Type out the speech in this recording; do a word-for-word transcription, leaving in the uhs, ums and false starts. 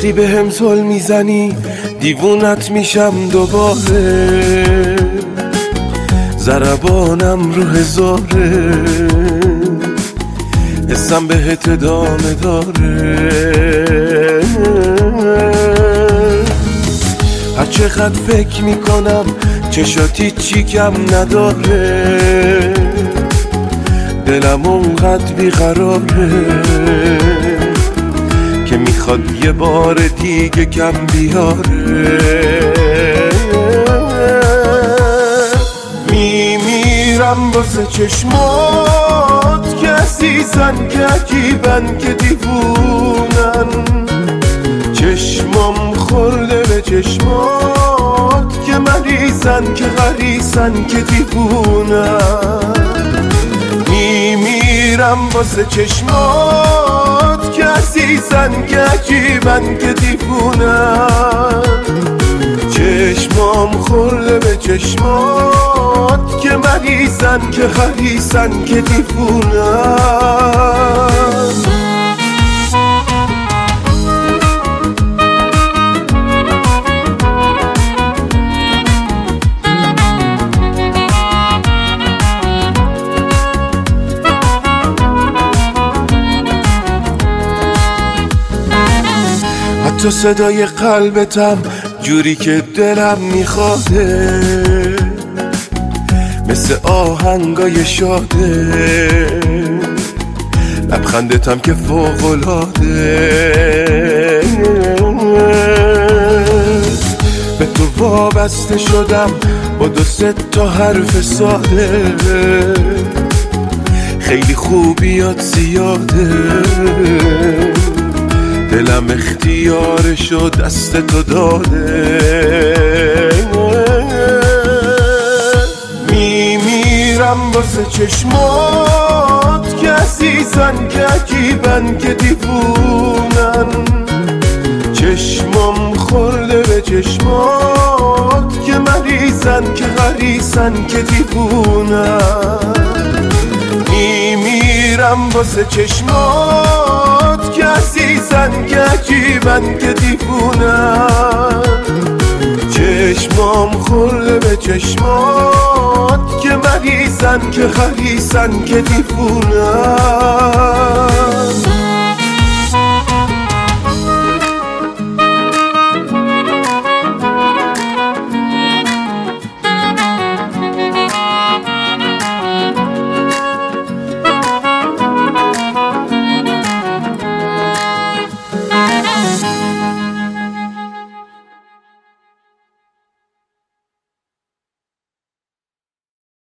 وقتی به هم زل میزنی دیوونت میشم دوباره، ضربانم رو هزاره، حسم بهت ادامه داره. هر چقدر فکر میکنم چشاتی چی کم نداره، دلم اونقدر بیقراره که میخواد یه بار دیگه کم بیاره. میمیرم واسه چشمات که عزیزن، که عجیبن، که دیوونن، چشمام خورده به چشمات که مریضن، که غریزن، که دیوونن. میمیرم واسه چشمات که عزیزن، که عجیبن، که دیوونن، چشمام خورده به چشمات که مریضن، که غریزن، که دیوونن. حتی صدای قلبتم جوری که دلم میخواده، مثل آهنگای شاده، لبخندتم که فوق‌العاده. به تو وابسته شدم با دو سه تا حرف ساده، خیلی خوبیات زیاده، دلم اختیارشو دست تو داده. میمیرم واسه چشمات که عزیزن، که عجیبن، که دیوونن، چشمام خورده به چشمات که مریضن، که غریزن، که دیوونن. میمیرم واسه چشمات که عزیزن، که عجیبن، که دیوونن، چشمام خورده به چشمات که مریضن، که غریزن، که دیوونن.